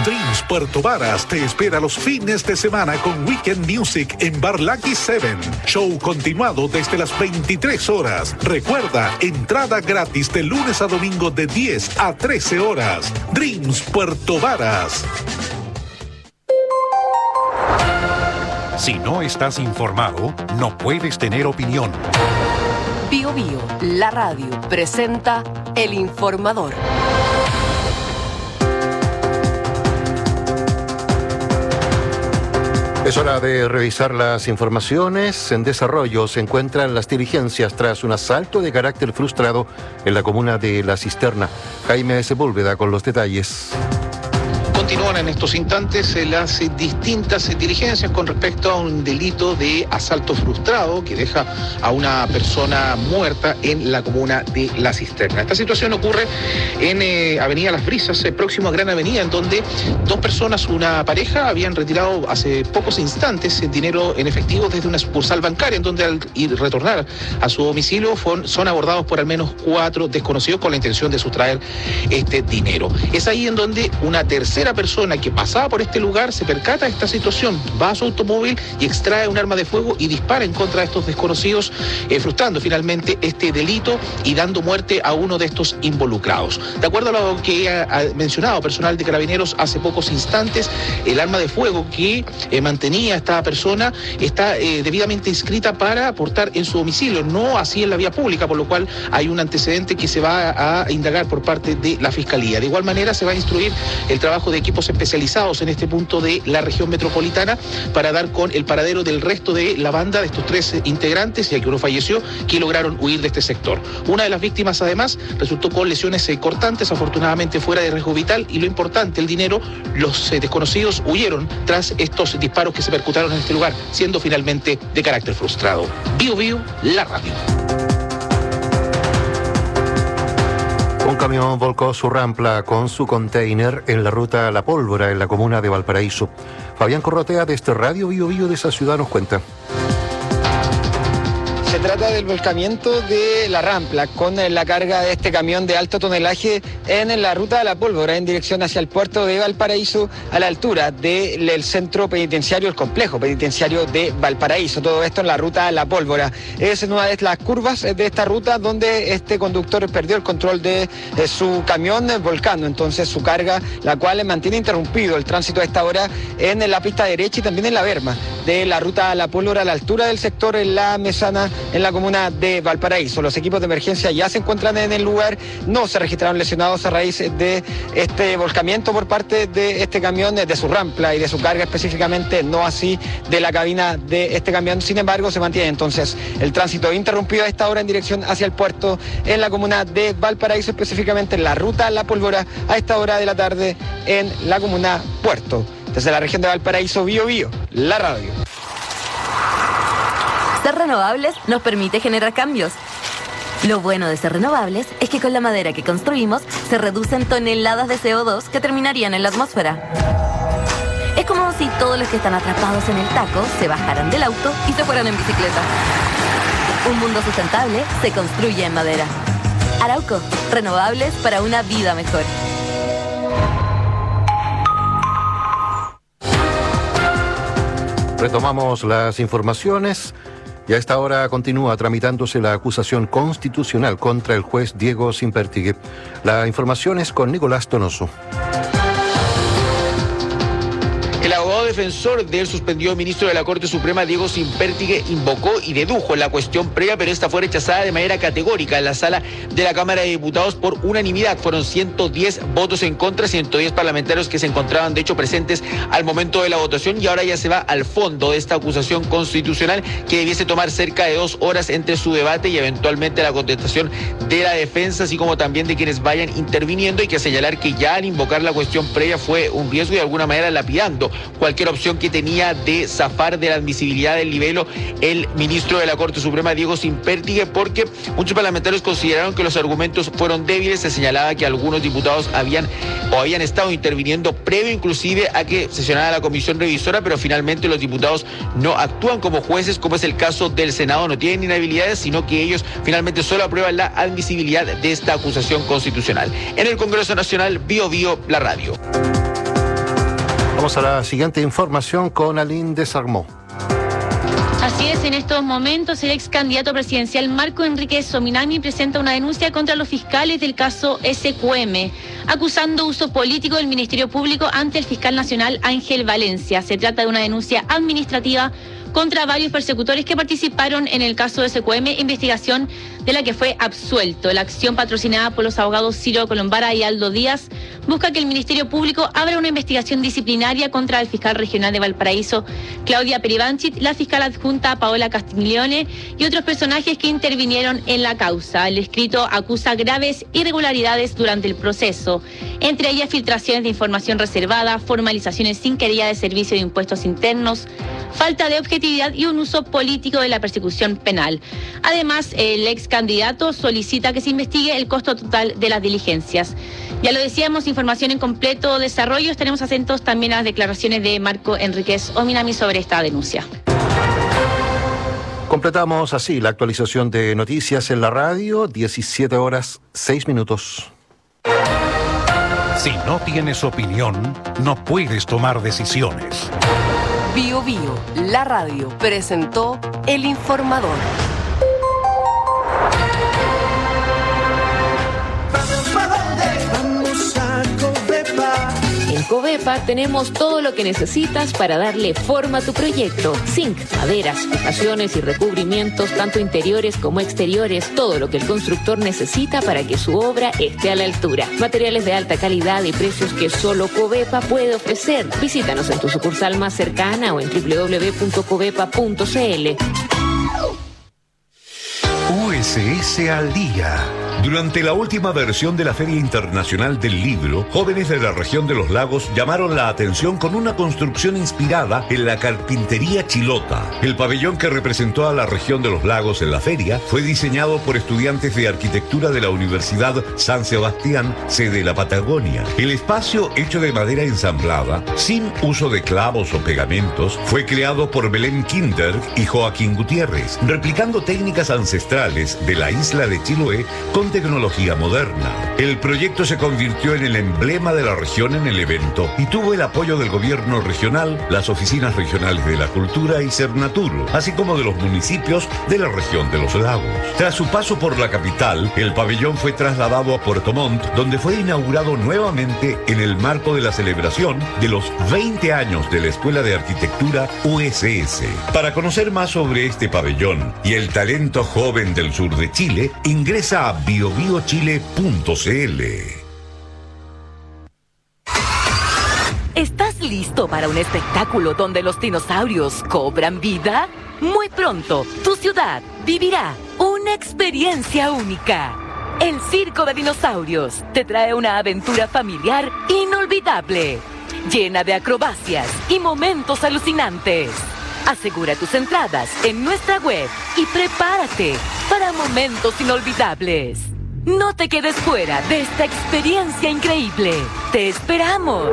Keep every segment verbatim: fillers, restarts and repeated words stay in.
Dreams Puerto Varas te espera los fines de semana con Weekend Music en Bar Lucky Seven. Show continuado desde las veintitrés horas. Recuerda, entrada gratis de lunes a domingo de diez a trece horas. Dreams Puerto Varas. Si no estás informado, no puedes tener opinión. Bio Bio, la radio, presenta El Informador. Es hora de revisar las informaciones. En desarrollo se encuentran las diligencias tras un asalto de carácter frustrado en la comuna de La Cisterna. Jaime Sepúlveda con los detalles. Continúan en estos instantes las distintas diligencias con respecto a un delito de asalto frustrado que deja a una persona muerta en la comuna de La Cisterna. Esta situación ocurre en eh, Avenida Las Brisas, eh, próximo a Gran Avenida, en donde dos personas, una pareja, habían retirado hace pocos instantes dinero en efectivo desde una sucursal bancaria, en donde al ir retornar a su domicilio fueron, son abordados por al menos cuatro desconocidos con la intención de sustraer este dinero. Es ahí en donde una tercera persona que pasaba por este lugar se percata de esta situación, va a su automóvil y extrae un arma de fuego y dispara en contra de estos desconocidos, eh, frustrando finalmente este delito y dando muerte a uno de estos involucrados. De acuerdo a lo que ha, ha mencionado personal de Carabineros hace pocos instantes, el arma de fuego que eh, mantenía esta persona está eh, debidamente inscrita para aportar en su domicilio, no así en la vía pública, por lo cual hay un antecedente que se va a, a indagar por parte de la Fiscalía. De igual manera se va a instruir el trabajo de equipos especializados en este punto de la región metropolitana para dar con el paradero del resto de la banda de estos tres integrantes, ya que uno falleció, que lograron huir de este sector. Una de las víctimas además resultó con lesiones eh, cortantes, afortunadamente fuera de riesgo vital, y lo importante, el dinero. Los eh, desconocidos huyeron tras estos disparos que se percutaron en este lugar, siendo finalmente de carácter frustrado. Bio Bio, la radio. Un camión volcó su rampla con su container en la ruta La Pólvora, en la comuna de Valparaíso. Fabián Corrotea, desde Radio Bio Bio de esa ciudad, nos cuenta. Se trata del volcamiento de la Rampla con la carga de este camión de alto tonelaje en la ruta de La Pólvora en dirección hacia el puerto de Valparaíso, a la altura del centro penitenciario, el complejo penitenciario de Valparaíso. Todo esto en la ruta de La Pólvora. Es en una de las curvas de esta ruta donde este conductor perdió el control de su camión volcando entonces su carga, la cual mantiene interrumpido el tránsito a esta hora en la pista derecha y también en la berma de la ruta de La Pólvora, a la altura del sector en La Mesana, en la comuna de Valparaíso. Los equipos de emergencia ya se encuentran en el lugar. No se registraron lesionados a raíz de este volcamiento por parte de este camión, de su rampla y de su carga específicamente, no así de la cabina de este camión. Sin embargo, se mantiene entonces el tránsito interrumpido a esta hora en dirección hacia el puerto en la comuna de Valparaíso, específicamente en la ruta La Pólvora, a esta hora de la tarde en la comuna Puerto. Desde la región de Valparaíso, Bio Bio, la radio. Ser renovables nos permite generar cambios. Lo bueno de ser renovables es que con la madera que construimos se reducen toneladas de C O dos que terminarían en la atmósfera. Es como si todos los que están atrapados en el taco se bajaran del auto y se fueran en bicicleta. Un mundo sustentable se construye en madera. Arauco, renovables para una vida mejor. Retomamos las informaciones. Y a esta hora continúa tramitándose la acusación constitucional contra el juez Diego Simpertigue. La información es con Nicolás Donoso. El abogado defensor del suspendido ministro de la Corte Suprema, Diego Simpertigue, invocó y dedujo la cuestión previa, pero esta fue rechazada de manera categórica en la sala de la Cámara de Diputados por unanimidad. Fueron ciento diez votos en contra, ciento diez parlamentarios que se encontraban de hecho presentes al momento de la votación, y ahora ya se va al fondo de esta acusación constitucional que debiese tomar cerca de dos horas entre su debate y eventualmente la contestación de la defensa, así como también de quienes vayan interviniendo. Hay que señalar que ya al invocar la cuestión previa fue un riesgo y de alguna manera lapidando cualquier opción que tenía de zafar de la admisibilidad del libelo el ministro de la Corte Suprema, Diego Simpertigue, porque muchos parlamentarios consideraron que los argumentos fueron débiles. Se señalaba que algunos diputados habían o habían estado interviniendo previo inclusive a que sesionara la comisión revisora, pero finalmente los diputados no actúan como jueces, como es el caso del Senado. No tienen inhabilidades, sino que ellos finalmente solo aprueban la admisibilidad de esta acusación constitucional. En el Congreso Nacional, Bio Bio, la radio. Vamos a la siguiente información con Aline Desarmó. Así es, en estos momentos el ex candidato presidencial Marco Enríquez Ominami presenta una denuncia contra los fiscales del caso S Q M, acusando uso político del Ministerio Público ante el fiscal nacional Ángel Valencia. Se trata de una denuncia administrativa contra varios persecutores que participaron en el caso de S Q M, investigación de la que fue absuelto. La acción, patrocinada por los abogados Ciro Colombara y Aldo Díaz, busca que el Ministerio Público abra una investigación disciplinaria contra el fiscal regional de Valparaíso, Claudia Peribanchit, la fiscal adjunta Paola Castiglione y otros personajes que intervinieron en la causa. El escrito acusa graves irregularidades durante el proceso, entre ellas filtraciones de información reservada, formalizaciones sin querella de servicio de impuestos internos, falta de objetividad y un uso político de la persecución penal. Además, el ex candidato solicita que se investigue el costo total de las diligencias. Ya lo decíamos, información en completo desarrollo. Estaremos atentos también a las declaraciones de Marco Enríquez Ominami sobre esta denuncia. Completamos así la actualización de noticias en la radio, diecisiete horas, seis minutos. Si no tienes opinión, no puedes tomar decisiones. Bio Bio, la radio, presentó El Informador. En Covepa tenemos todo lo que necesitas para darle forma a tu proyecto. Zinc, maderas, fijaciones y recubrimientos, tanto interiores como exteriores, todo lo que el constructor necesita para que su obra esté a la altura. Materiales de alta calidad y precios que solo Covepa puede ofrecer. Visítanos en tu sucursal más cercana o en doble u doble u doble u punto covepa punto c l. U S S al día. Durante la última versión de la Feria Internacional del Libro, jóvenes de la región de los lagos llamaron la atención con una construcción inspirada en la carpintería chilota. El pabellón que representó a la región de los lagos en la feria fue diseñado por estudiantes de arquitectura de la Universidad San Sebastián, sede de la Patagonia. El espacio, hecho de madera ensamblada, sin uso de clavos o pegamentos, fue creado por Belén Kinder y Joaquín Gutiérrez, replicando técnicas ancestrales de la isla de Chiloé con tecnología moderna. El proyecto se convirtió en el emblema de la región en el evento y tuvo el apoyo del gobierno regional, las oficinas regionales de la cultura y Cernaturo, así como de los municipios de la región de los lagos. Tras su paso por la capital, el pabellón fue trasladado a Puerto Montt, donde fue inaugurado nuevamente en el marco de la celebración de los veinte años de la Escuela de Arquitectura U S S. Para conocer más sobre este pabellón y el talento joven del sur de Chile, ingresa a bio bio chile punto c l. ¿Estás listo para un espectáculo donde los dinosaurios cobran vida? Muy pronto, tu ciudad vivirá una experiencia única. El Circo de Dinosaurios te trae una aventura familiar inolvidable, llena de acrobacias y momentos alucinantes. Asegura tus entradas en nuestra web y prepárate para momentos inolvidables. No te quedes fuera de esta experiencia increíble. ¡Te esperamos!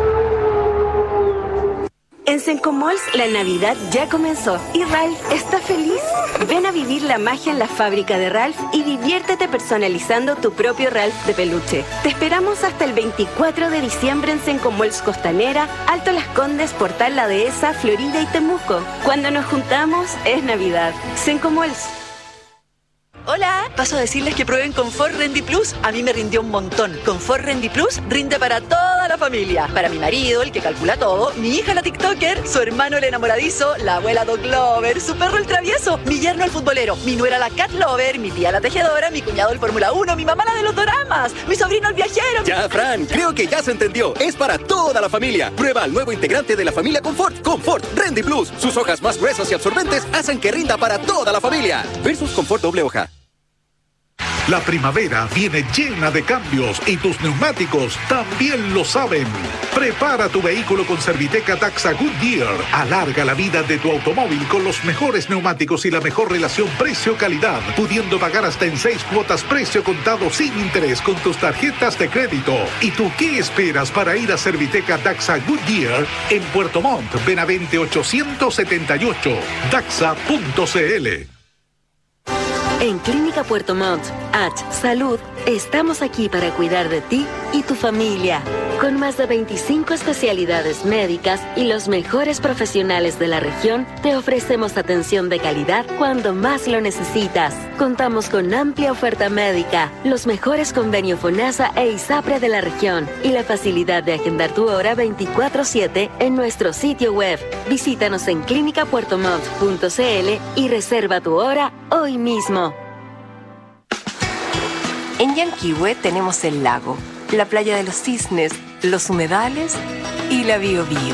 En Sencomalls la Navidad ya comenzó y Ralph está feliz. Ven a vivir la magia en la fábrica de Ralph y diviértete personalizando tu propio Ralph de peluche. Te esperamos hasta el veinticuatro de diciembre en Sencomalls Costanera, Alto Las Condes, Portal La Dehesa, Florida y Temuco. Cuando nos juntamos es Navidad. Sencomalls. Hola, paso a decirles que prueben Confort Rendi Plus. A mí me rindió un montón. Confort Rendi Plus rinde para toda la familia. Para mi marido, el que calcula todo, mi hija la TikToker, su hermano el enamoradizo, la abuela Dog Lover, su perro el travieso, mi yerno el futbolero, mi nuera la Cat Lover, mi tía la tejedora, mi cuñado el Fórmula uno, mi mamá la de los doramas, mi sobrino el viajero. Ya, Fran, creo que ya se entendió. Es para toda la familia. Prueba el nuevo integrante de la familia Confort, Confort Rendi Plus. Sus hojas más gruesas y absorbentes hacen que rinda para toda la familia. Versus Confort doble hoja. La primavera viene llena de cambios y tus neumáticos también lo saben. Prepara tu vehículo con Serviteca Daxa Goodyear. Alarga la vida de tu automóvil con los mejores neumáticos y la mejor relación precio-calidad, pudiendo pagar hasta en seis cuotas precio contado sin interés con tus tarjetas de crédito. ¿Y tú qué esperas para ir a Serviteca Daxa Goodyear en Puerto Montt, Benavente ochocientos setenta y ocho, daxa punto c l? En Clínica Puerto Montt, H Salud, estamos aquí para cuidar de ti y tu familia. Con más de veinticinco especialidades médicas y los mejores profesionales de la región, te ofrecemos atención de calidad cuando más lo necesitas. Contamos con amplia oferta médica, los mejores convenios FONASA e ISAPRE de la región y la facilidad de agendar tu hora veinticuatro siete en nuestro sitio web. Visítanos en clínica puerto montt punto c l y reserva tu hora hoy mismo. En Yanquihue tenemos el lago, la playa de los cisnes, los humedales y la Biobío.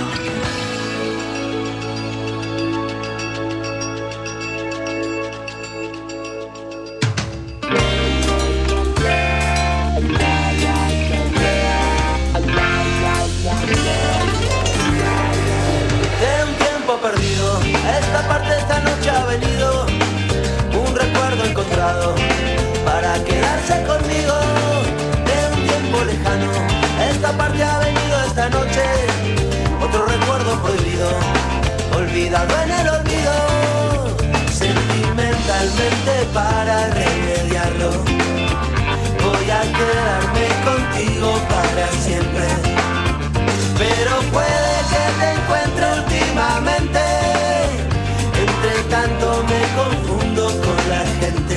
De un tiempo perdido, esta parte esta noche ha venido un recuerdo encontrado para quedarse conmigo. De un tiempo lejano, esta parte ha venido esta noche, otro recuerdo prohibido, olvidado en el olvido. Sentimentalmente para remediarlo, voy a quedarme contigo para siempre. Pero puede que te encuentre últimamente, entre tanto me confundo con la gente.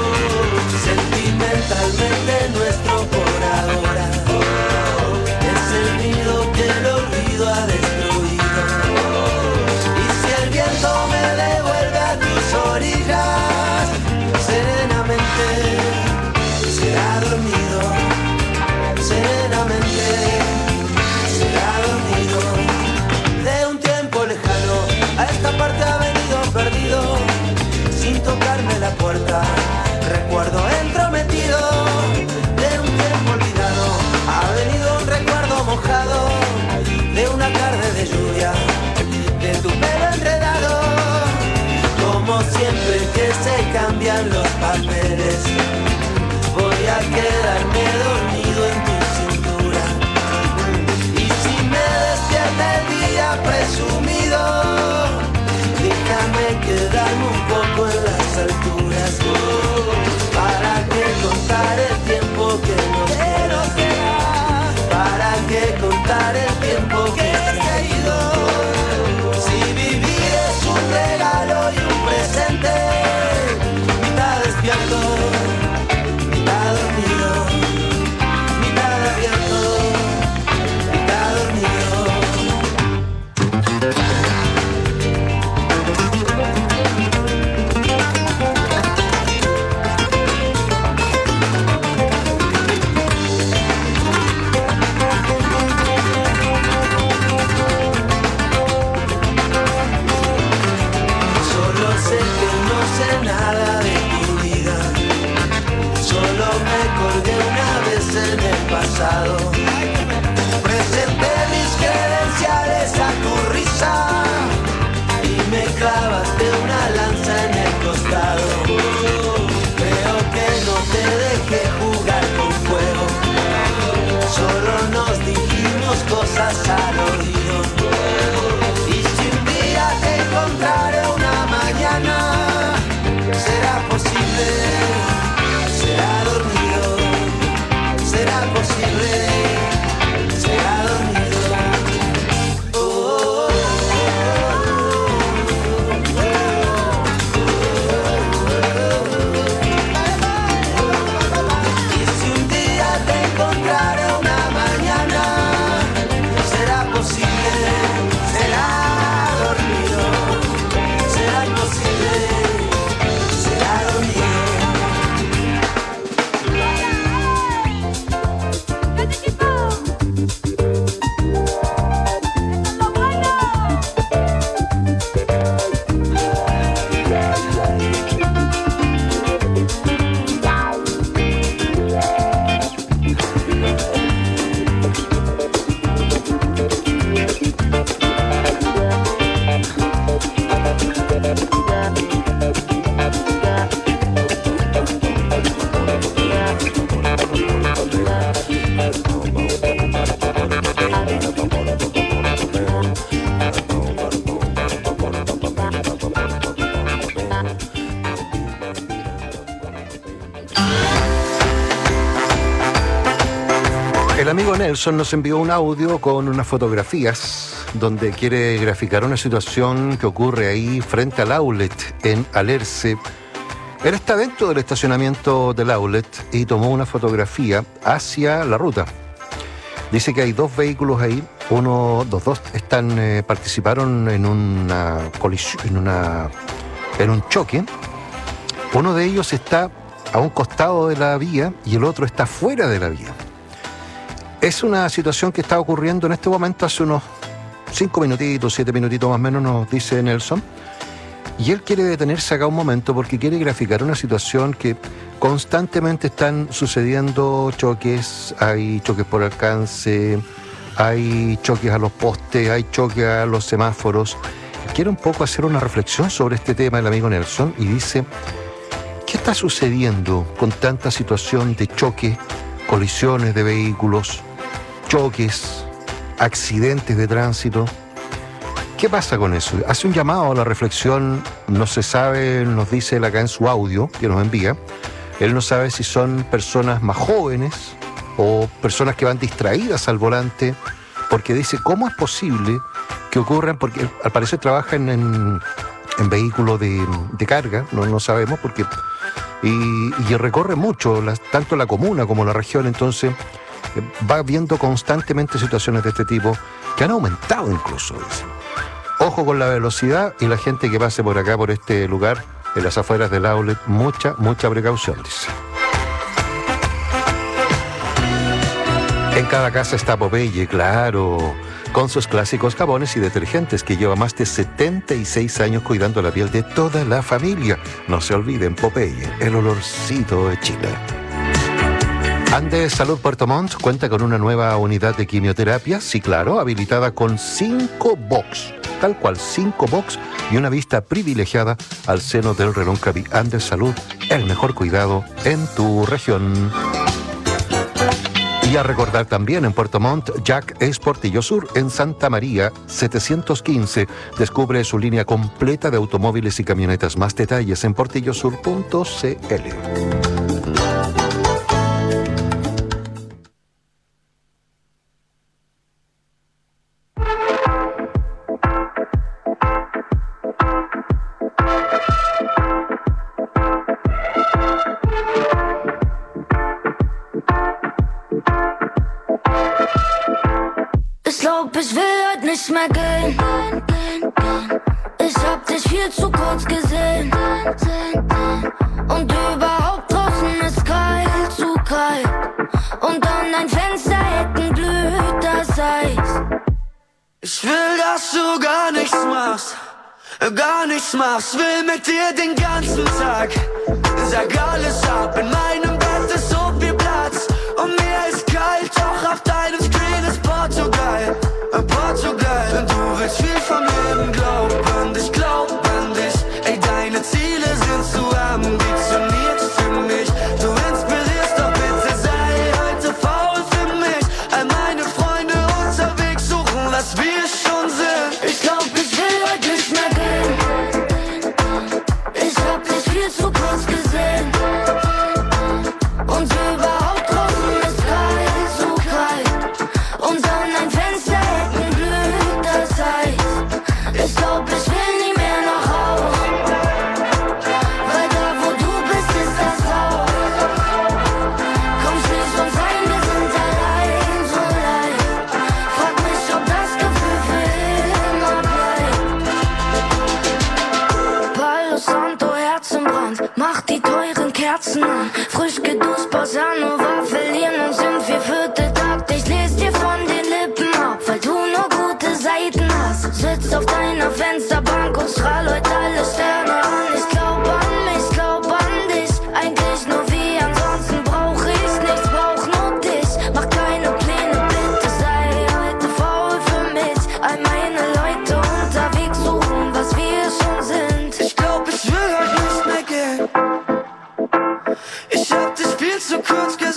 Sentimentalmente nuestro por ahora es el nido que el olvido ha destruido. Y si el viento me devuelve a tus orillas, serenamente será dormido, serenamente será dormido. De un tiempo lejano a esta parte ha venido perdido, sin tocarme la puerta, recuerdo entrometido. De un tiempo olvidado ha venido un recuerdo mojado, de una tarde de lluvia, de tu pelo enredado. Como siempre que se cambian los papeles, voy a quedarme dormido en tu cintura. Y si me despierta el día presumido, déjame quedarme un poco en las alturas. ¿Para qué contar el tiempo que nos queda? ¿Para qué contar el tiempo que se ha ido? Si vivir es un regalo y un presente, mitad despierto, mitad dormido, mitad abierto, mitad dormido. Nada de tu vida, solo me colgué una vez en el pasado. Presenté mis credenciales a tu risa y me clavaste una lanza en el costado. Creo que no te dejé jugar con fuego, solo nos dijimos cosas al oído. Y si un día te encontraré una mañana, será posible, será dormido, será posible, será dormido. Oh, oh, oh. Y si un día te encontraré una mañana, será Nelson nos envió un audio con unas fotografías donde quiere graficar una situación que ocurre ahí frente al outlet en Alerce. Él está dentro del estacionamiento del outlet y tomó una fotografía hacia la ruta. Dice que hay dos vehículos ahí, uno, los dos están, eh, participaron en una colisión, en una, en un choque. Uno de ellos está a un costado de la vía y el otro está fuera de la vía. Es una situación que está ocurriendo en este momento hace unos cinco minutitos, siete minutitos más o menos, nos dice Nelson. Y él quiere detenerse acá un momento porque quiere graficar una situación que constantemente están sucediendo choques, hay choques por alcance, hay choques a los postes, hay choques a los semáforos. Quiere un poco hacer una reflexión sobre este tema el amigo Nelson y dice, ¿qué está sucediendo con tanta situación de choque, colisiones de vehículos, choques, accidentes de tránsito? ¿Qué pasa con eso? Hace un llamado a la reflexión, no se sabe, nos dice él acá en su audio que nos envía, él no sabe si son personas más jóvenes o personas que van distraídas al volante, porque dice, ¿cómo es posible que ocurran? Porque al parecer trabajan en, en vehículos de, de carga, no, no sabemos, porque y, y recorre mucho, las, tanto la comuna como la región, entonces va viendo constantemente situaciones de este tipo que han aumentado incluso, dice. Ojo con la velocidad y la gente que pase por acá, por este lugar, en las afueras del outlet, mucha, mucha precaución, dice. En cada casa está Popeye, claro, con sus clásicos jabones y detergentes que lleva más de setenta y seis años cuidando la piel de toda la familia. No se olviden, Popeye, el olorcito de Chile. Andes Salud Puerto Montt cuenta con una nueva unidad de quimioterapia, sí claro, habilitada con cinco box, tal cual cinco box y una vista privilegiada al seno del Reloncaví. Andes Salud, el mejor cuidado en tu región. Y a recordar también en Puerto Montt, Jack es Portillo Sur, en Santa María setecientos quince. Descubre su línea completa de automóviles y camionetas. Más detalles en portillosur punto c l. Ich will heute nicht mehr gehen. Ich hab dich viel zu kurz gesehen. Und überhaupt draußen ist kalt, zu kalt. Und an dein Fenster hinten glüht das Eis. Ich will, dass du gar nichts machst, gar nichts machst. Will mit dir den ganzen Tag. Sag alles ab, in meinem Bett ist so viel Platz. Und mir ist kalt, doch auf deinem Screen ist Portugal. Portugal, du willst viel vom Leben, glaub an dich, glaub an dich. Ey, deine Ziele sind zu ambitioniert für mich. Du inspirierst, doch bitte sei heute faul für mich. All meine Freunde unterwegs suchen, was wir schon sind. Ich glaub, ich will heute nicht mehr gehen. Ich hab dich viel zu kurz gesehen. Und überhaupt draußen ist kalt, zu kalt. Und an dein Fenster ich glaub, ich will nie mehr nach Haus. Weil da, wo du bist, ist das Haus. Komm, schließ uns ein, wir sind allein, so leicht. Frag mich, ob das Gefühl für immer bleibt. Palo Santo, Herzenbrand, mach die teuren Kerzen an. Frisch geduscht, Bossa Nova, verlieren uns im vierviertel Takt. Ich les dir von den Lippen ab, weil du nur gute Seiten hast. Sitz auf deiner Fensterbank und strahl heute alle Sterne an. Ich glaub an mich, glaub an dich. Eigentlich nur wie, ansonsten brauch ich nichts, brauch nur dich. Mach keine Pläne, bitte sei heute faul für mich. All meine Leute unterwegs suchen, was wir schon sind. Ich glaub, ich will heute nicht mehr gehen. Ich hab dich viel zu kurz gesehen.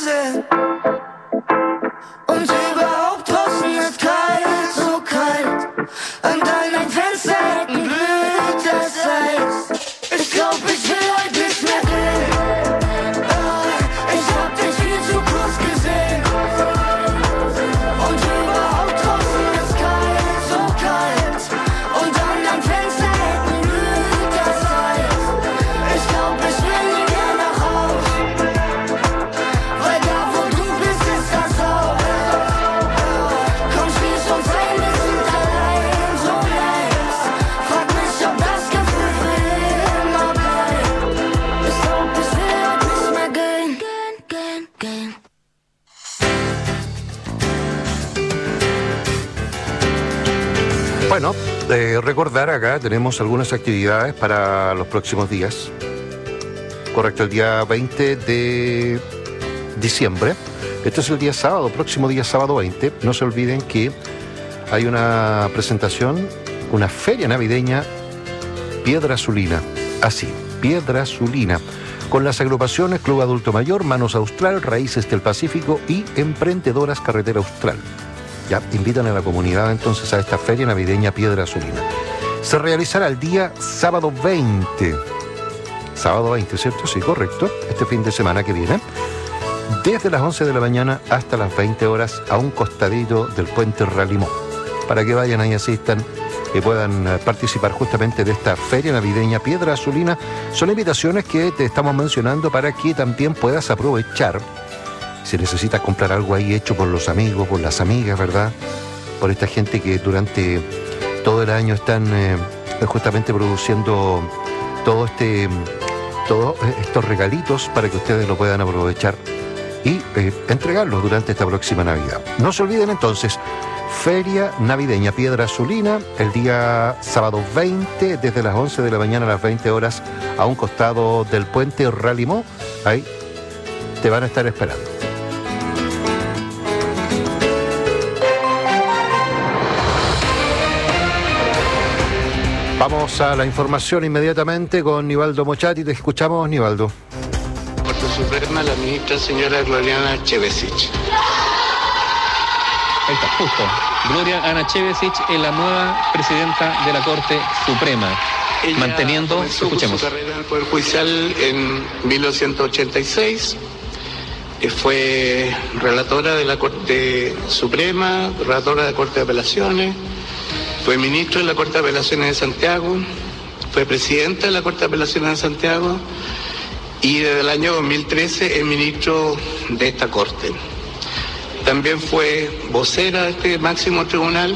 Bueno, eh, recordar acá tenemos algunas actividades para los próximos días. Correcto, el día veinte de diciembre. Este es el día sábado, próximo día sábado veinte. No se olviden que hay una presentación, una feria navideña Piedra Azulina. Así, Piedra Azulina. Con las agrupaciones Club Adulto Mayor, Manos Austral, Raíces del Pacífico y Emprendedoras Carretera Austral. Ya invitan a la comunidad entonces a esta feria navideña Piedra Azulina. Se realizará el día sábado veinte. Sábado veinte, ¿cierto? Sí, correcto. Este fin de semana que viene. Desde las once de la mañana hasta las veinte horas a un costadito del puente Ralimó. Para que vayan ahí, asistan y puedan participar justamente de esta feria navideña Piedra Azulina. Son invitaciones que te estamos mencionando para que también puedas aprovechar. Si necesitas comprar algo ahí hecho por los amigos, por las amigas, ¿verdad? Por esta gente que durante todo el año están eh, justamente produciendo todo este, todos estos regalitos para que ustedes lo puedan aprovechar y eh, entregarlos durante esta próxima Navidad. No se olviden entonces, Feria Navideña Piedra Azulina, el día sábado veinte, desde las once de la mañana a las veinte horas, a un costado del puente Ralimó. Ahí te van a estar esperando. Vamos a la información inmediatamente con Nivaldo Mochati. Te escuchamos, Nivaldo. Corte Suprema, la ministra señora Gloriana Chevesich. Ahí está, justo. Gloria Ana Chevesich es la nueva presidenta de la Corte Suprema. Ella manteniendo, escuchemos. Su carrera en el Poder Judicial en mil novecientos ochenta y seis. Fue relatora de la Corte Suprema, relatora de la Corte de Apelaciones. Fue ministro de la Corte de Apelaciones de Santiago, fue presidenta de la Corte de Apelaciones de Santiago y desde el año dos mil trece es ministro de esta Corte. También fue vocera de este máximo tribunal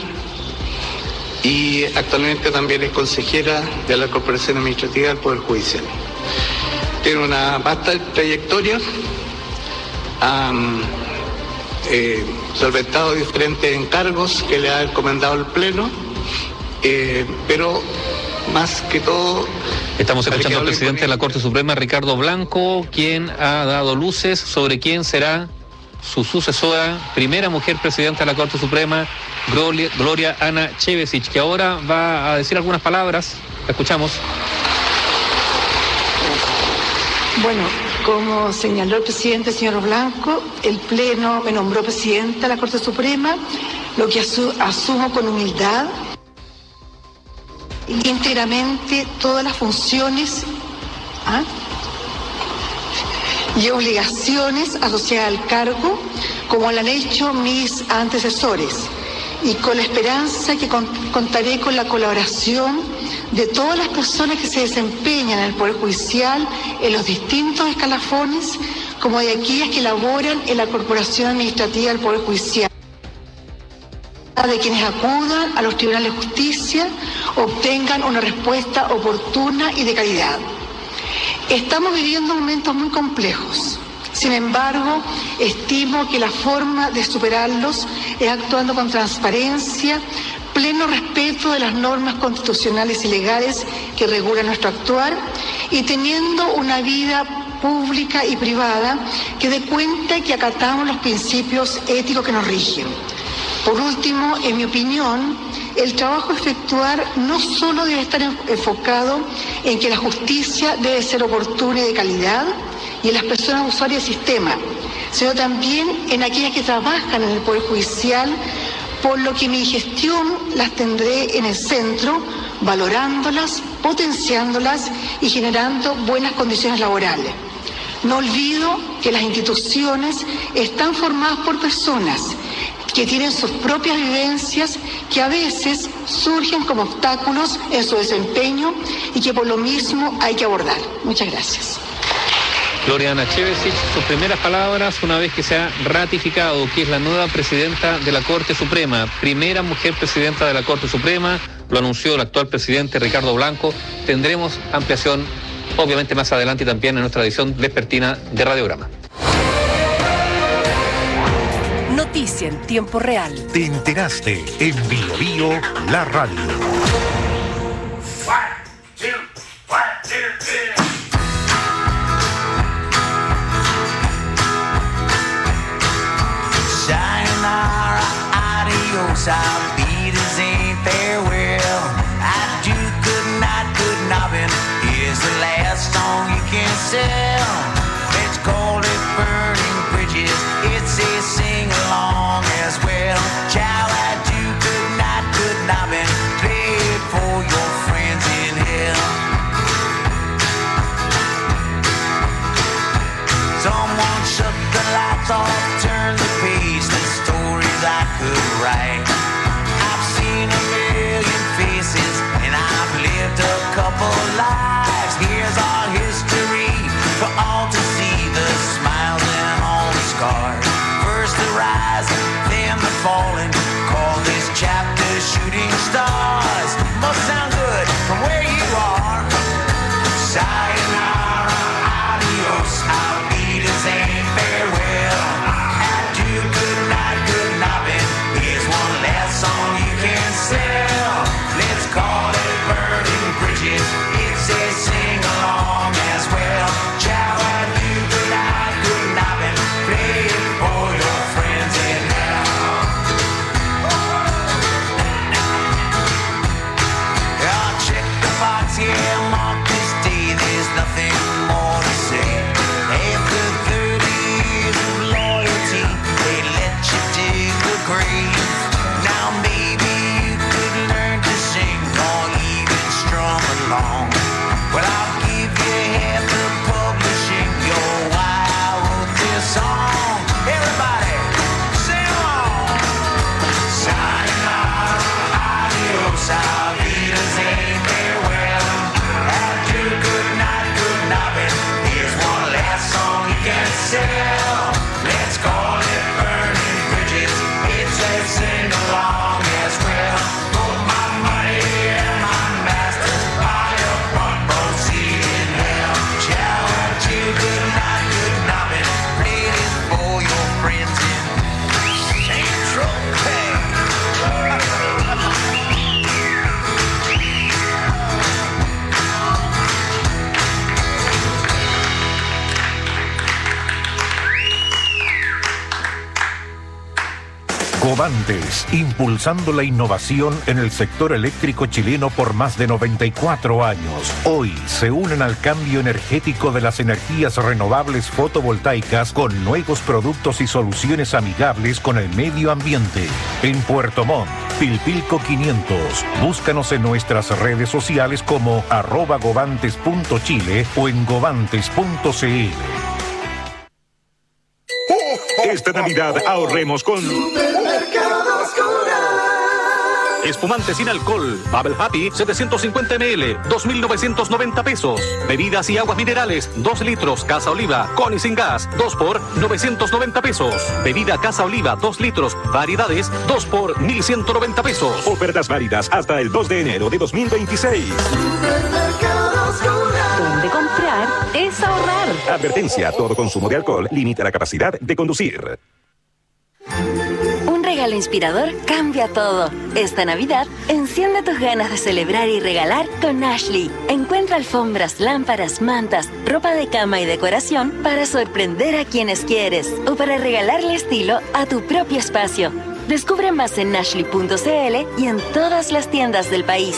y actualmente también es consejera de la Corporación Administrativa del Poder Judicial. Tiene una vasta trayectoria, ha eh, solventado diferentes encargos que le ha encomendado el Pleno. Eh, pero más que todo... Estamos escuchando al presidente de la Corte Suprema, Ricardo Blanco, quien ha dado luces sobre quién será su sucesora, primera mujer presidenta de la Corte Suprema, Gloria, Gloria Ana Chevesich, que ahora va a decir algunas palabras. La escuchamos. Bueno, como señaló el presidente, señor Blanco, el Pleno me nombró presidenta de la Corte Suprema, lo que asu- asumo con humildad íntegramente todas las funciones ¿ah? y obligaciones asociadas al cargo, como lo han hecho mis antecesores, y con la esperanza que con- contaré con la colaboración de todas las personas que se desempeñan en el Poder Judicial en los distintos escalafones, como de aquellas que laboran en la Corporación Administrativa del Poder Judicial, de quienes acudan a los tribunales de justicia obtengan una respuesta oportuna y de calidad. Estamos viviendo momentos muy complejos. Sin embargo, estimo que la forma de superarlos es actuando con transparencia, pleno respeto de las normas constitucionales y legales que regulan nuestro actuar y teniendo una vida pública y privada que dé cuenta que acatamos los principios éticos que nos rigen. Por último, en mi opinión, el trabajo a efectuar no solo debe estar enfocado en que la justicia debe ser oportuna y de calidad y en las personas usuarias del sistema, sino también en aquellas que trabajan en el Poder Judicial, por lo que mi gestión las tendré en el centro, valorándolas, potenciándolas y generando buenas condiciones laborales. No olvido que las instituciones están formadas por personas que tienen sus propias vivencias que a veces surgen como obstáculos en su desempeño y que por lo mismo hay que abordar. Muchas gracias. Gloria Ana Chevesich, sus primeras palabras una vez que se ha ratificado que es la nueva presidenta de la Corte Suprema, primera mujer presidenta de la Corte Suprema, lo anunció el actual presidente Ricardo Blanco. Tendremos ampliación obviamente más adelante y también en nuestra edición vespertina de Radiograma. noticia en tiempo real. Te enteraste en Bio Bio, la radio. Sayonara, adios, I'll be the same farewell. I do good night, good nobbing. Here's the last song you can sell. Let's call it Burning Bridges. It's a sing along as well. Ciao, I do good night, good nobbing. Play it for your friends in hell. Someone shut the lights off, turn the page. The stories I could write. I've seen a million faces and I've lived a couple lives. Here's our history for all to see, the smiles and all the scars. First the rise, then the falling. Call this chapter Shooting Stars. Must sound good from where you are. Sayonara, adios, I'll be the same farewell. Adieu, good night, good nobbing. Here's one last song you can sell. Let's call it Burning Bridges. It's a sing along as well. Ciao, adieu, good night, good nobbing. Play it for your friends in hell. I'll check the box, yeah, mark this day. There's nothing more to say. After thirty years of loyalty, they let you dig the grave. Now maybe you could learn to sing or even strum along. Well, I'll give you half the publishing. You're why I wrote this song. Everybody, sing along. Sayonara, adios, I'll be the same farewell. Adieu, good night, good nobbing. Here's one last song you can sell. Let's call it Burning Bridges. It's a sing along as well. Put my money and my masters buy a front row seat in hell. Ciao, adieu, good night, good nobbing. Play this for your friends in Central Pay. Covantes, impulsando la innovación en el sector eléctrico chileno por más de noventa y cuatro años. Hoy se unen al cambio energético de las energías renovables fotovoltaicas con nuevos productos y soluciones amigables con el medio ambiente. En Puerto Montt, Pilpilco quinientos. Búscanos en nuestras redes sociales como arroba govantes punto chile o en govantes punto cl. Esta Navidad ahorremos con Supermercados Coral. espumante sin alcohol Bubble Happy setecientos cincuenta mililitros, dos mil novecientos noventa pesos. Bebidas y aguas minerales dos litros Casa Oliva con y sin gas, dos por novecientos noventa pesos. Bebida Casa Oliva dos litros variedades, dos por mil ciento noventa pesos. Ofertas válidas hasta el dos de enero de dos mil veintiséis. Supermercados Coral. Donde comprar es ahorrar. Advertencia, todo consumo de alcohol limita la capacidad de conducir. Un regalo inspirador cambia todo. Esta Navidad, enciende tus ganas de celebrar y regalar con Ashley. Encuentra alfombras, lámparas, mantas, ropa de cama y decoración para sorprender a quienes quieres o para regalarle estilo a tu propio espacio. Descubre más en ashley punto cl y en todas las tiendas del país.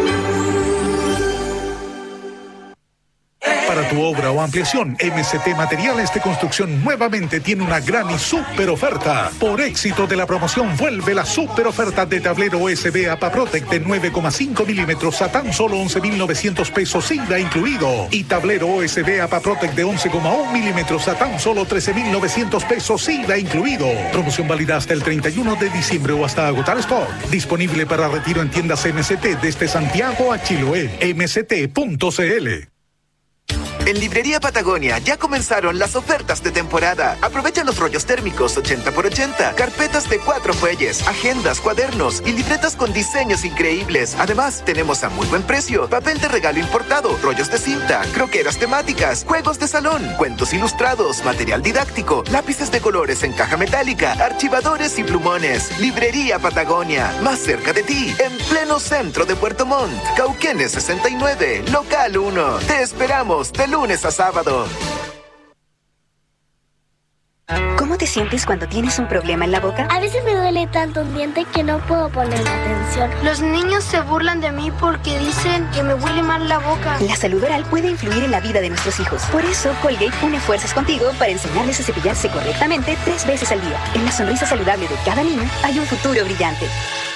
Para tu obra o ampliación, M C T Materiales de Construcción nuevamente tiene una gran y super oferta. Por éxito de la promoción, vuelve la super oferta de tablero U S B APA Protect de nueve coma cinco milímetros a tan solo once mil novecientos pesos I V A incluido. Y tablero U S B APA Protect de once coma uno milímetros a tan solo trece mil novecientos pesos I V A incluido. Promoción válida hasta el treinta y uno de diciembre o hasta agotar stock. Disponible para retiro en tiendas M C T desde Santiago a Chiloé. M C T punto cl. En Librería Patagonia ya comenzaron las ofertas de temporada. Aprovecha los rollos térmicos ochenta por ochenta, carpetas de cuatro fuelles, agendas, cuadernos y libretas con diseños increíbles. Además, tenemos a muy buen precio papel de regalo importado, rollos de cinta, croqueras temáticas, juegos de salón, cuentos ilustrados, material didáctico, lápices de colores en caja metálica, archivadores y plumones. Librería Patagonia, más cerca de ti, en pleno centro de Puerto Montt. Cauquenes sesenta y nueve, local uno. Te esperamos de lunes a sábado. ¿Cómo te sientes cuando tienes un problema en la boca? A veces me duele tanto un diente que no puedo poner atención. Los niños se burlan de mí porque dicen que me huele mal la boca. La salud oral puede influir en la vida de nuestros hijos. Por eso, Colgate une fuerzas contigo para enseñarles a cepillarse correctamente tres veces al día. En la sonrisa saludable de cada niño hay un futuro brillante.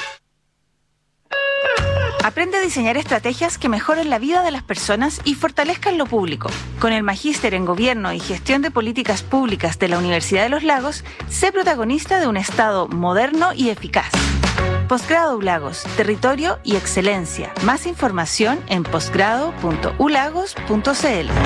Aprende a diseñar estrategias que mejoren la vida de las personas y fortalezcan lo público. Con el Magíster en Gobierno y Gestión de Políticas Públicas de la Universidad de Los Lagos, sé protagonista de un Estado moderno y eficaz. Posgrado U Lagos, Territorio y Excelencia. Más información en posgrado punto u lagos punto c l.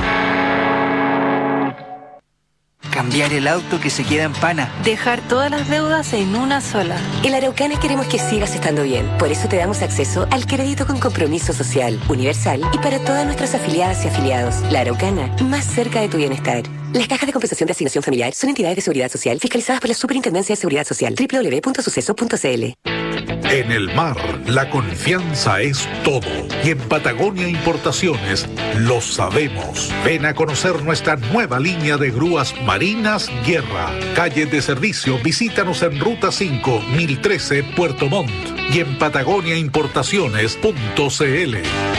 Cambiar el auto que se queda en pana. Dejar todas las deudas en una sola. En la Araucana queremos que sigas estando bien. Por eso te damos acceso al crédito con compromiso social, universal y para todas nuestras afiliadas y afiliados. La Araucana, más cerca de tu bienestar. Las cajas de compensación de asignación familiar son entidades de seguridad social fiscalizadas por la Superintendencia de Seguridad Social. doble u doble u doble u punto suceso punto c l. En el mar, la confianza es todo. Y en Patagonia Importaciones lo sabemos. Ven a conocer nuestra nueva línea de grúas marinas Guerra. Calle de servicio, visítanos en Ruta cinco, mil trece, Puerto Montt. Y en patagonia importaciones punto c l.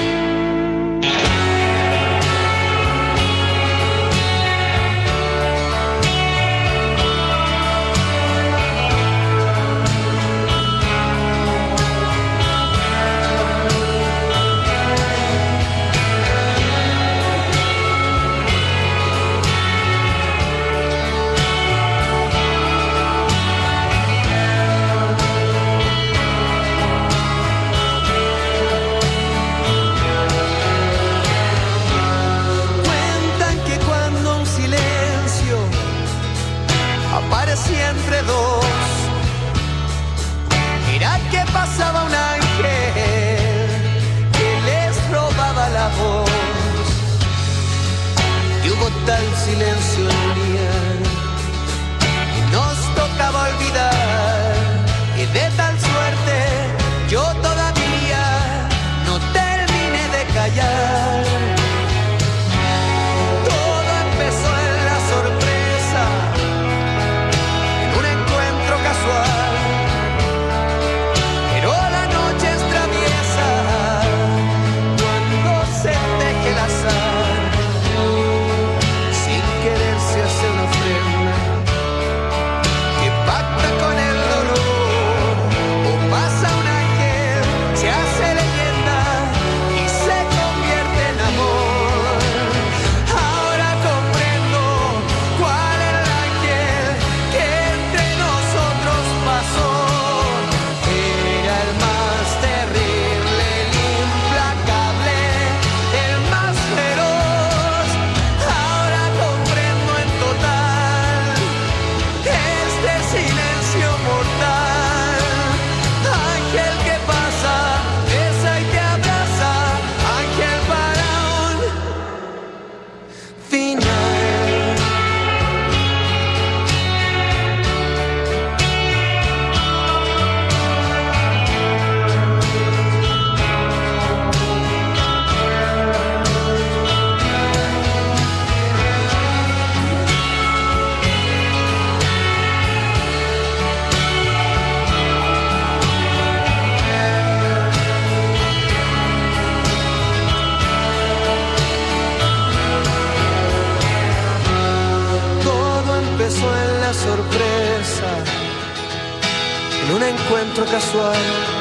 Casual,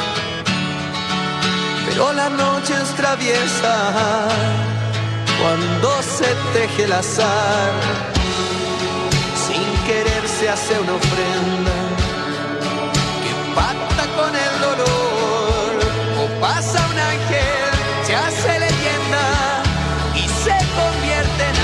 pero la noche es traviesa cuando se teje el azar. Sin querer se hace una ofrenda que pacta con el dolor, o pasa un ángel, se hace leyenda y se convierte en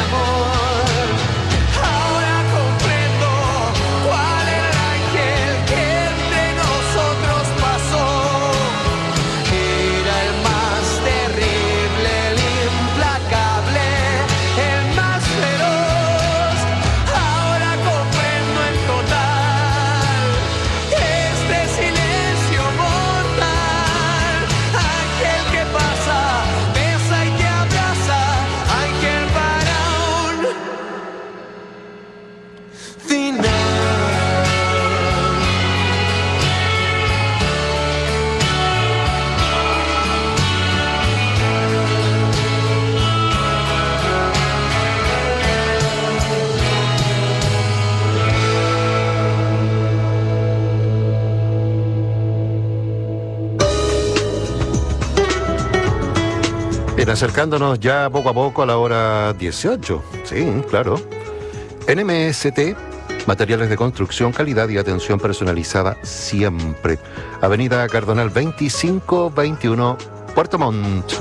Bien, acercándonos ya poco a poco a la hora dieciocho. Sí, claro. N M S T, materiales de construcción, calidad y atención personalizada siempre. Avenida Cardonal veinticinco veintiuno, Puerto Montt.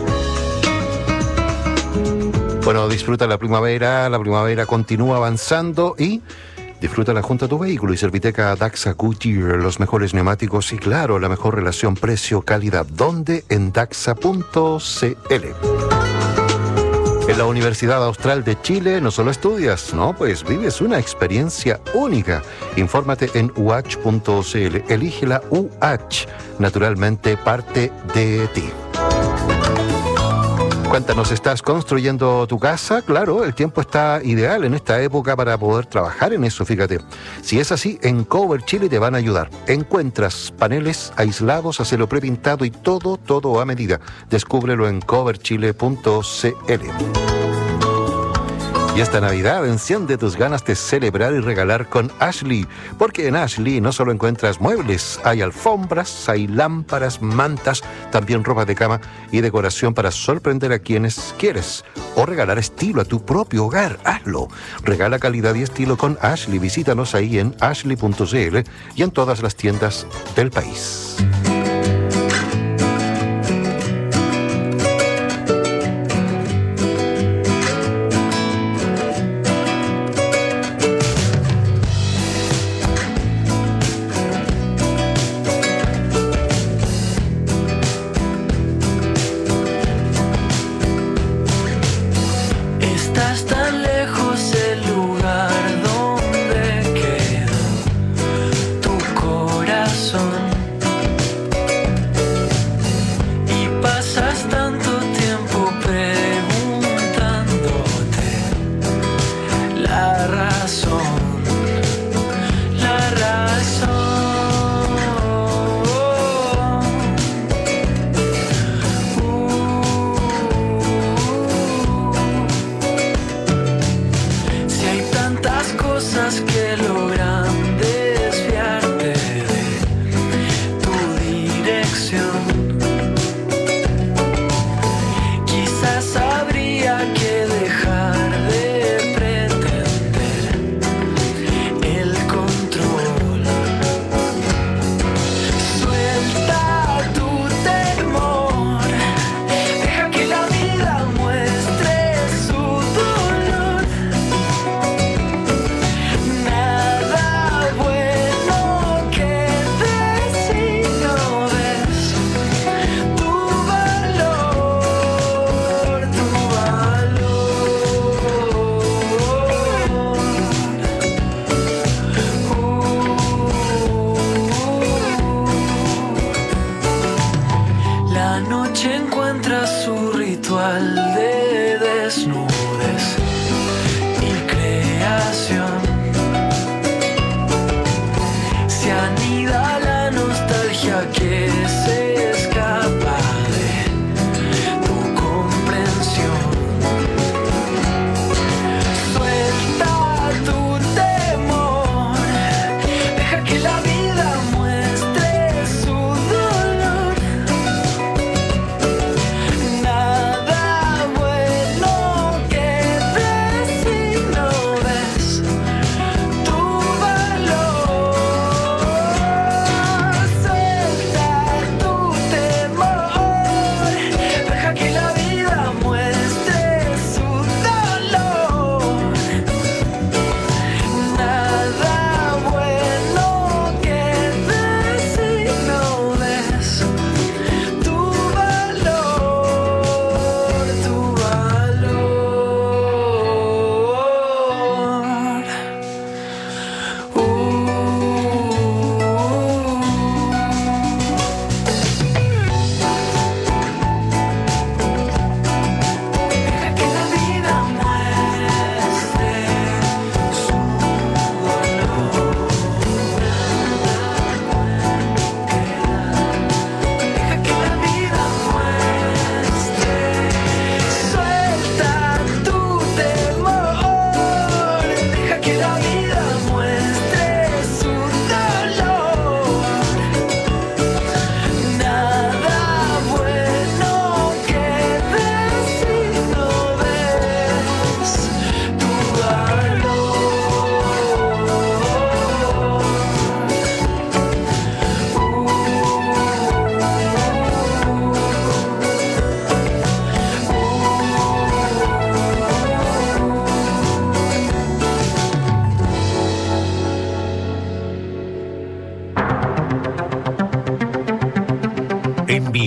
Bueno, disfruta la primavera, la primavera continúa avanzando y disfrútala junto a tu vehículo y Serviteca Daxa Goodyear, los mejores neumáticos y claro, la mejor relación precio-calidad. ¿Dónde? En daxa punto c l. En la Universidad Austral de Chile no solo estudias, no, pues vives una experiencia única. Infórmate en u h punto c l. Elige la U H, naturalmente parte de ti. Cuéntanos, ¿estás construyendo tu casa? Claro, el tiempo está ideal en esta época para poder trabajar en eso, fíjate. Si es así, en Cover Chile te van a ayudar. Encuentras paneles aislados, acero prepintado y todo, todo a medida. Descúbrelo en cover chile punto c l. Y esta Navidad enciende tus ganas de celebrar y regalar con Ashley, porque en Ashley no solo encuentras muebles, hay alfombras, hay lámparas, mantas, también ropa de cama y decoración para sorprender a quienes quieres o regalar estilo a tu propio hogar. Hazlo. Regala calidad y estilo con Ashley. Visítanos ahí en ashley punto c l y en todas las tiendas del país.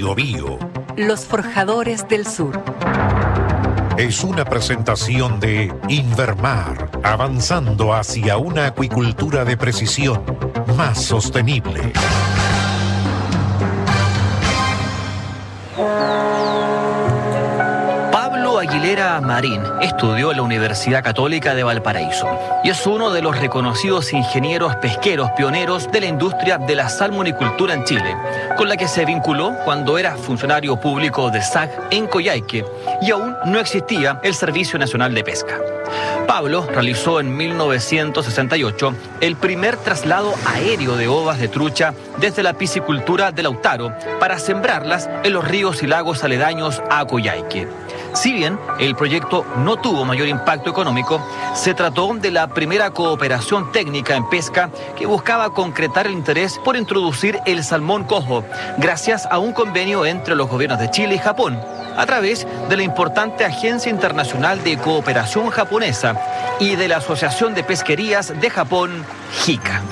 Bio Bio. Los Forjadores del Sur. Es una presentación de Invermar, avanzando hacia una acuicultura de precisión más sostenible. Pablo Aguilera Marín estudió en la Universidad Católica de Valparaíso y es uno de los reconocidos ingenieros pesqueros pioneros de la industria de la salmonicultura en Chile, con la que se vinculó cuando era funcionario público de S A C en Coyhaique y aún no existía el Servicio Nacional de Pesca. Pablo realizó en mil novecientos sesenta y ocho el primer traslado aéreo de ovas de trucha desde la piscicultura de Lautaro para sembrarlas en los ríos y lagos aledaños a Coyhaique. Si bien el proyecto no tuvo mayor impacto económico, se trató de la primera cooperación técnica en pesca que buscaba concretar el interés por introducir el salmón coho, gracias a un convenio entre los gobiernos de Chile y Japón, a través de la importante Agencia Internacional de Cooperación Japonesa y de la Asociación de Pesquerías de Japón, JICA.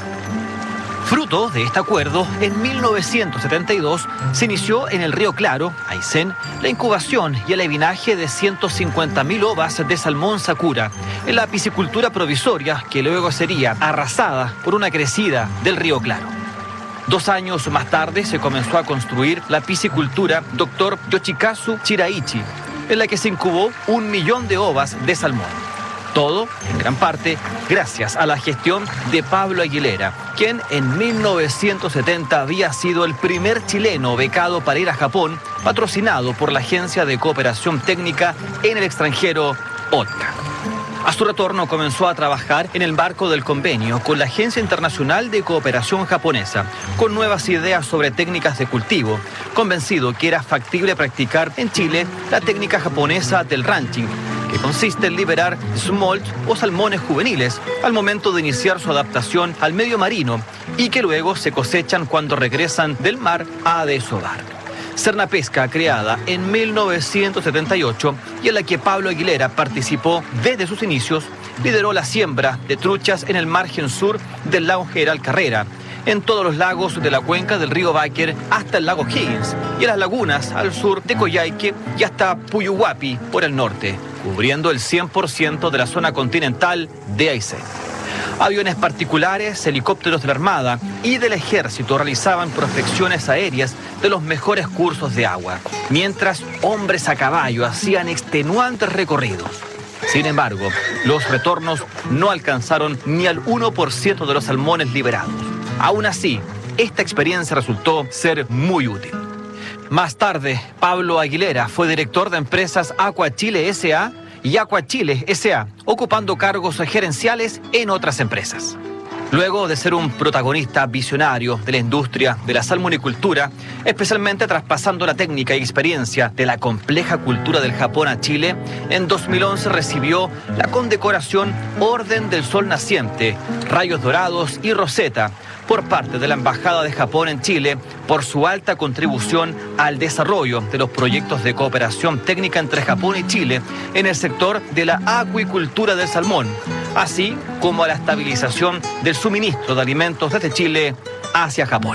Fruto de este acuerdo, en mil novecientos setenta y dos se inició en el Río Claro, Aysén, la incubación y el avinaje de ciento cincuenta mil ovas de salmón sakura en la piscicultura provisoria que luego sería arrasada por una crecida del Río Claro. Dos años más tarde se comenzó a construir la piscicultura doctor Yoshikazu Chiraichi, en la que se incubó un millón de ovas de salmón. Todo, en gran parte, gracias a la gestión de Pablo Aguilera, quien en mil novecientos setenta había sido el primer chileno becado para ir a Japón, patrocinado por la Agencia de Cooperación Técnica en el extranjero, O T C A. A su retorno comenzó a trabajar en el marco del convenio con la Agencia Internacional de Cooperación Japonesa, con nuevas ideas sobre técnicas de cultivo, convencido que era factible practicar en Chile la técnica japonesa del ranching, que consiste en liberar smolt o salmones juveniles al momento de iniciar su adaptación al medio marino y que luego se cosechan cuando regresan del mar a desovar. Cernapesca, creada en mil novecientos setenta y ocho y en la que Pablo Aguilera participó desde sus inicios, lideró la siembra de truchas en el margen sur del lago General Carrera, en todos los lagos de la cuenca del río Báquer hasta el lago Higgins y en las lagunas al sur de Coyhaique y hasta Puyuhuapi por el norte, cubriendo el cien por ciento de la zona continental de Aysén. Aviones particulares, helicópteros de la Armada y del Ejército realizaban prospecciones aéreas de los mejores cursos de agua, mientras hombres a caballo hacían extenuantes recorridos. Sin embargo, los retornos no alcanzaron ni al uno por ciento de los salmones liberados. Aún así, esta experiencia resultó ser muy útil. Más tarde, Pablo Aguilera fue director de empresas Aqua Chile S A y Aqua Chile S A, ocupando cargos gerenciales en otras empresas. Luego de ser un protagonista visionario de la industria de la salmonicultura, especialmente traspasando la técnica y experiencia de la compleja cultura del Japón a Chile, en dos mil once recibió la condecoración Orden del Sol Naciente, Rayos Dorados y Roseta por parte de la Embajada de Japón en Chile por su alta contribución al desarrollo de los proyectos de cooperación técnica entre Japón y Chile en el sector de la acuicultura del salmón, así como a la estabilización del suministro de alimentos desde Chile hacia Japón.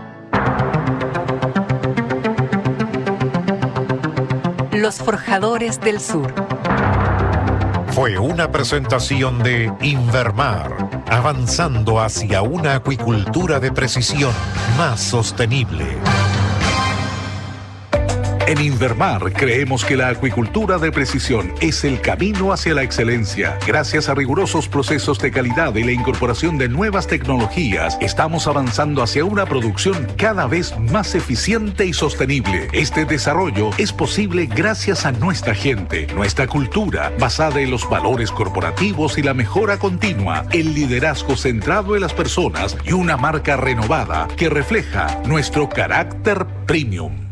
Los Forjadores del Sur. Fue una presentación de Invermar, avanzando hacia una acuicultura de precisión más sostenible. En Invermar creemos que la acuicultura de precisión es el camino hacia la excelencia. Gracias a rigurosos procesos de calidad y la incorporación de nuevas tecnologías, estamos avanzando hacia una producción cada vez más eficiente y sostenible. Este desarrollo es posible gracias a nuestra gente, nuestra cultura, basada en los valores corporativos y la mejora continua, el liderazgo centrado en las personas y una marca renovada que refleja nuestro carácter premium.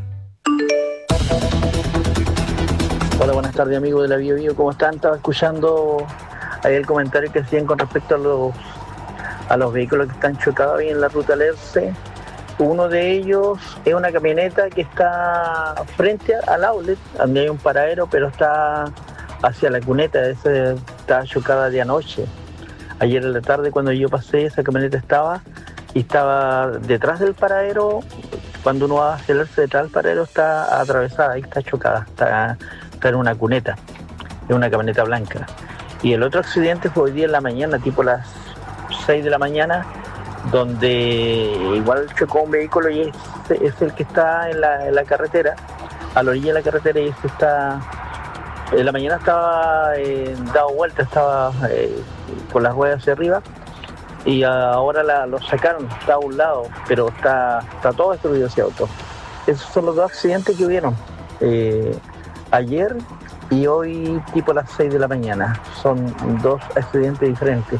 Hola, buenas tardes amigos de la Bio Bio, ¿cómo están? Estaba escuchando ahí el comentario que hacían con respecto a los a los vehículos que están chocados ahí en la ruta Lerce. Uno de ellos es una camioneta que está frente al outlet, donde hay un paradero, pero está hacia la cuneta, esa está chocada de anoche. Ayer en la tarde cuando yo pasé, esa camioneta estaba y estaba detrás del paradero, cuando uno va hacia el central Parero está atravesada, ahí está chocada, está, está en una cuneta, en una camioneta blanca. Y el otro accidente fue hoy día en la mañana, tipo las seis de la mañana, donde igual chocó un vehículo y es, es el que está en la, en la carretera, a la orilla de la carretera, y ese está, en la mañana estaba eh, dado vuelta, estaba eh, con las ruedas hacia arriba, y ahora la, lo sacaron, está a un lado, pero está, está todo destruido ese auto. Esos son los dos accidentes que hubieron eh, ayer y hoy tipo las seis de la mañana. Son dos accidentes diferentes.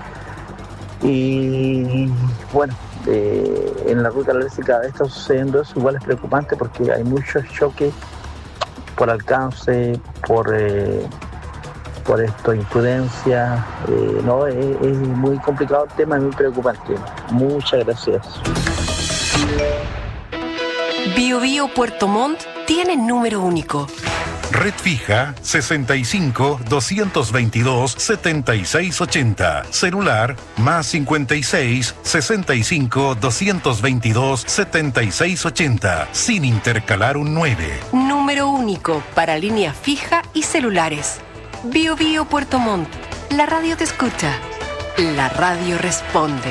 Y bueno, eh, en la ruta Alerce cada vez está sucediendo eso, igual es preocupante porque hay muchos choques por alcance, por eh, por esto, imprudencia, eh, no, es, es muy complicado el tema, es muy preocupante. Muchas gracias. Bio Bio Puerto Montt tiene número único. Red fija sesenta y cinco, doscientos veintidós, setenta y seis ochenta. Celular más cincuenta y seis, sesenta y cinco, doscientos veintidós, setenta y seis ochenta. Sin intercalar un nueve. Número único para línea fija y celulares. Bio Bio Puerto Montt. La radio te escucha. La radio responde.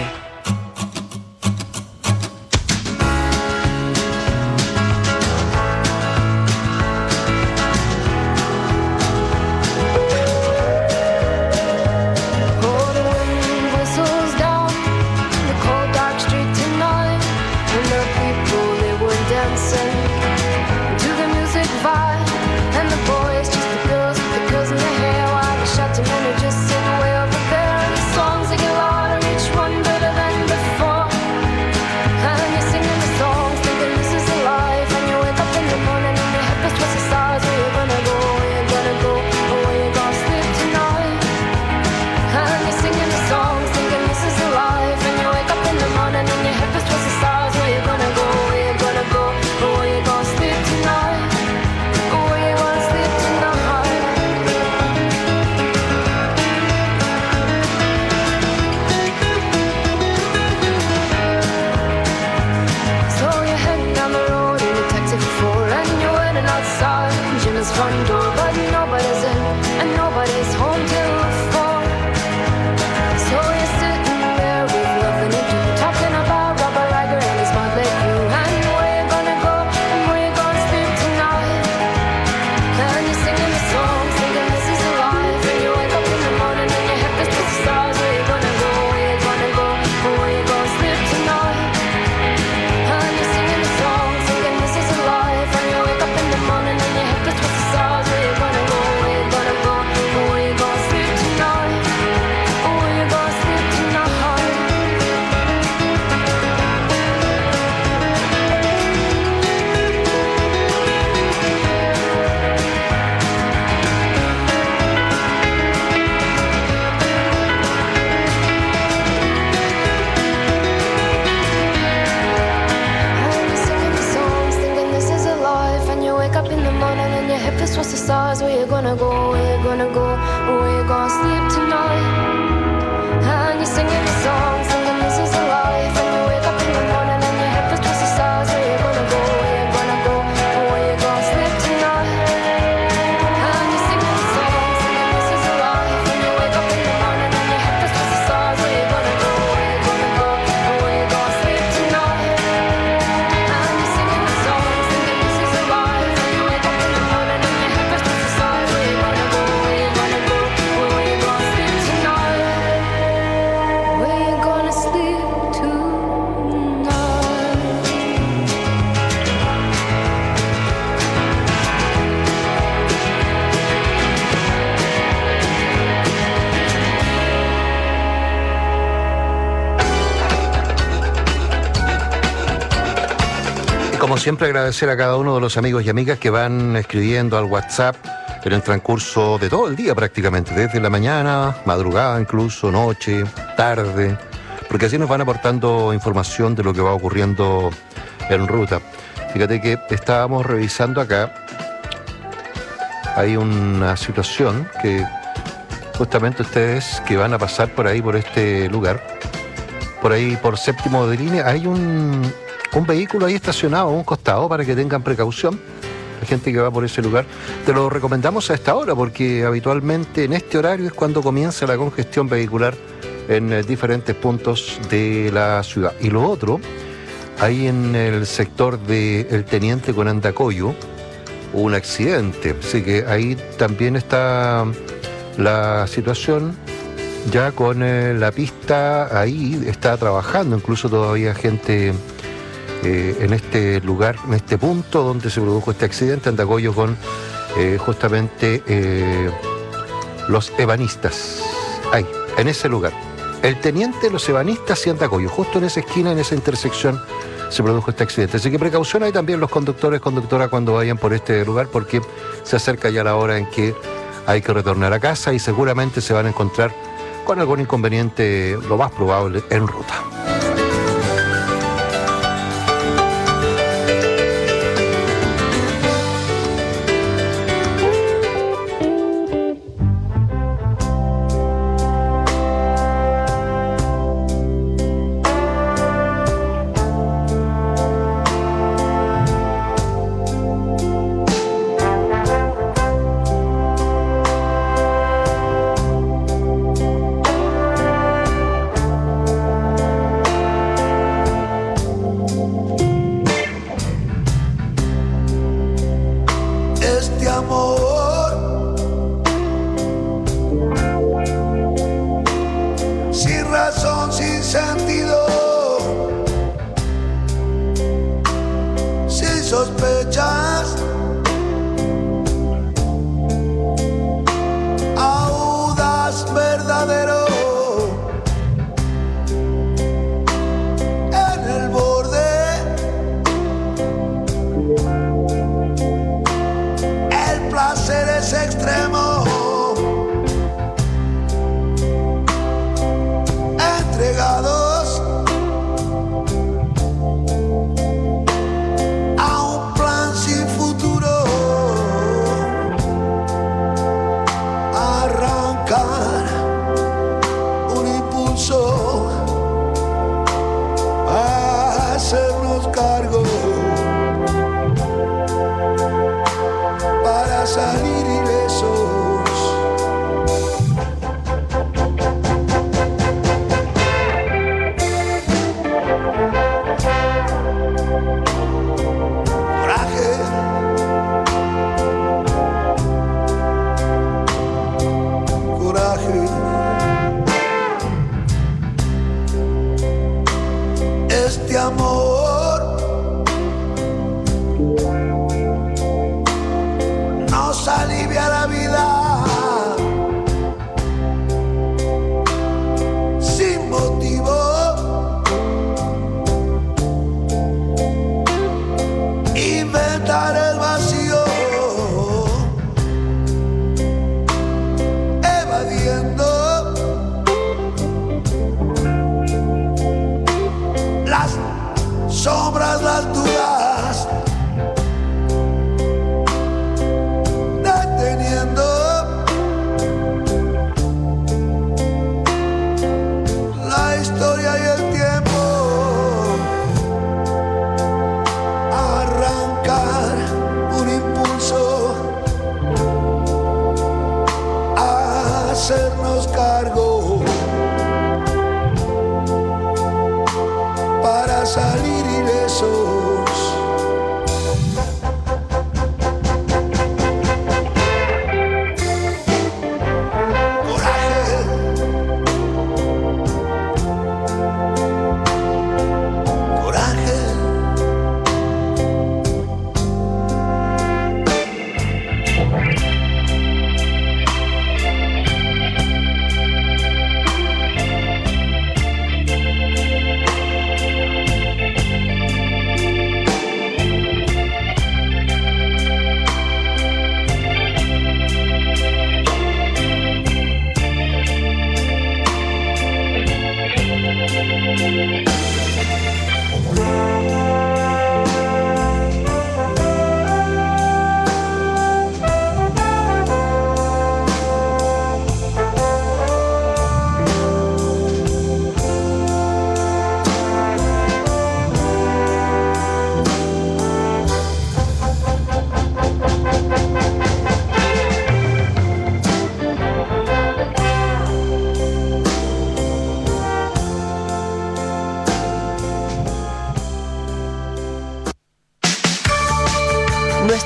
Como siempre, agradecer a cada uno de los amigos y amigas que van escribiendo al WhatsApp en el transcurso de todo el día prácticamente, desde la mañana, madrugada incluso, noche, tarde, porque así nos van aportando información de lo que va ocurriendo en ruta. Fíjate que estábamos revisando acá, hay una situación que justamente ustedes que van a pasar por ahí, por este lugar, por ahí por Séptimo de Línea, hay un un vehículo ahí estacionado a un costado para que tengan precaución. La gente que va por ese lugar, te lo recomendamos a esta hora porque habitualmente en este horario es cuando comienza la congestión vehicular en eh, diferentes puntos de la ciudad. Y lo otro, ahí en el sector del Teniente con Andacollo, hubo un accidente, así que ahí también está la situación ya con eh, la pista, ahí está trabajando incluso todavía gente eh, en este lugar, en este punto donde se produjo este accidente, Andacollo con eh, justamente eh, los ebanistas, ahí, en ese lugar. El Teniente, los ebanistas y Andacollo, justo en esa esquina, en esa intersección se produjo este accidente. Así que precaución ahí también los conductores, conductoras cuando vayan por este lugar porque se acerca ya la hora en que hay que retornar a casa y seguramente se van a encontrar con algún inconveniente, lo más probable, en ruta.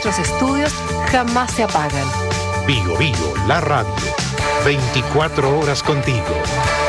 nuestros estudios jamás se apagan. Bio Bio, la radio. veinticuatro horas contigo.